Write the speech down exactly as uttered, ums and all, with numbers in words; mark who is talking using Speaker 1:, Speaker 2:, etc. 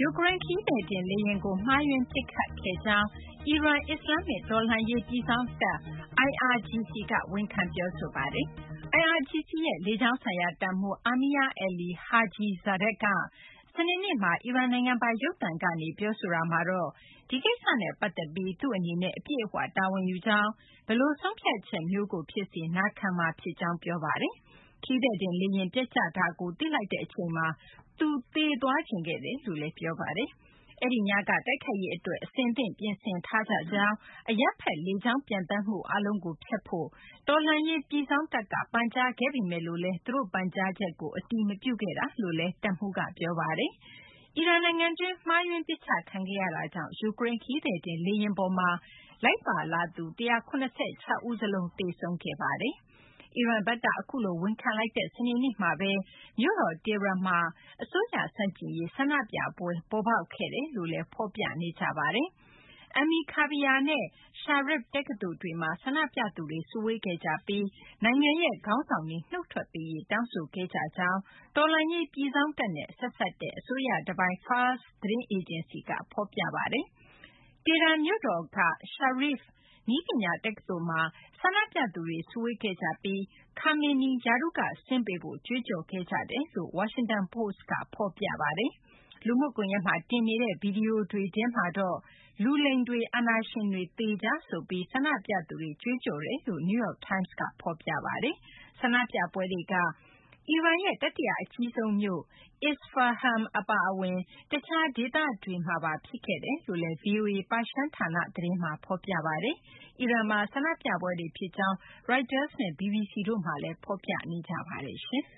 Speaker 1: ယူကရိန်းခရီးသည်တင်လေယာဉ်ကိုမှားယွင်းပစ်ခတ်ခဲ့ကြောင်းအီရန်အစ္စလာမ္မစ်တော်လှန်ရေးပြည်စောင့်တပ် I R G C ကဝန်ခံပြောဆိုပါတယ်။ I R G C ရဲ့လေကြောင်းဆိုင်ရာတပ်မှူး Amir Ali Hajizadeh ကစနေနေ့မှာအီရန်နိုင်ငံပိုင်ရုပ်သံကနေပြောဆိုတာမှာတော့ဒီကိစ္စနဲ့ပတ်သက်ပြီးသူ့အနေနဲ့အပြည့်အဝတာဝန်ယူကြောင်းဘယ်လိုဆုံးဖြတ်ချက်မျိုးကိုဖြစ်စေနာခံမှာဖြစ်ကြောင်းပြောပါတယ်။ခရီးသည်တင်လေယာဉ်ပျက်ကျတာကိုသိလိုက်တဲ့အချိန်မှာသူသေသွားချင်ခဲ့တယ်လို့လည်းပြောပါတယ်။အဲဒီညကတိုက်ခိုက်ရေးအတွက်အဆင်သင့်ပြင်ဆင်ထားကြကြောင်းအရပ်ဖက်လေကြောင်းပျံသန်းမှုအားလုံးကိုဖျက်ဖို့တော်လှန်ရေးပြည်စောင့်တပ်ကပန်ကြားခဲ့ပေမဲ့လို့လည်းသူတို့ပန်ကြားချက်ကိုအတည်မပြုခဲ့တာလို့လည်းတပ်မှူးကပြောပါတယ်။အီရန်နိုင်ငံတွင်းမှားယွင်းပစ်ချခံခဲ့ရတာကြောင့်ယူကရိန်းခရီးသည်တင်လေယာဉ်ပေါ်မှာလိုက်ပါလာသူ၁၇၆ ဦးစလုံးသေဆုံးခဲ့ပါတယ်။အီရန်ဘက်ကအခုလိုဝန်ခံလိုက်တဲ့စနေနေ့မှာပဲမြို့တော်တီဟီရန်မှာအစိုးရဆန့်ကျင်ရေးဆန္ဒပြပွဲပေါ်ပေါက်ခဲ့တယ်လို့လည်းဖော်ပြနေကြပါတယ်။ Ami Kaviya နဲ့ Sharif တက္ကသိုလ်တွေမှာဆန္ဒပြသူတွေစုဝေးခဲ့ကြပြီးနိုင်ငံရဲ့ခေါင်းဆောင်တွေနုတ်ထွက်ပေးရေးတောင်းဆိုခဲ့ကြကြောင်းတော်လှန်ရေးပြည်စောင့်တပ်နဲ့ဆက်စပ်တဲ့အစိုးရတပိုင်း Fars သတင်းအေဂျင်စီကဖော်ပြပါတယ်။ တီဟီရန်မြို့တော်က Sharif နည်းပညာတက္ကသိုလ်မှာဆန္ဒပြသူတွေစုဝေးခဲ့ကြပြီး Khamenei ရာထူးကဆင်းပေးဖို့ကြွေးကြော်ခဲ့ကြတယ်လို့ Washington Post ကဖော်ပြပါတယ်။လူမှုကွန်ရက်မှာတင်နေတဲ့ဗီဒီယိုတွေထဲမှာတော့လူလိမ်တွေအာဏာရှင်တွေသေကြဆိုပြီးဆန္ဒပြသူတွေကြွေးကြော်တယ်လို့ New York Times ကဖော်ပြပါတယ်။ဆန္ဒပြပွဲတွေကအီရန်ရဲ့တတိယအကြီးဆုံးမြို့ Isfahan အပါအဝင်တခြားဒေသတွေမှာပါဖြစ်ခဲ့တယ်လို့လည်း ဗွီအိုအေပါရှန်ဌာနသတင်းမှာဖော်ပြပါတယ်။အီရန်မှာဆန္ဒပြပွဲတွေဖြစ်ကြောင်း Reuters နဲ့ B B C တို့မှာလည်းဖော်ပြနေကြပါတယ်။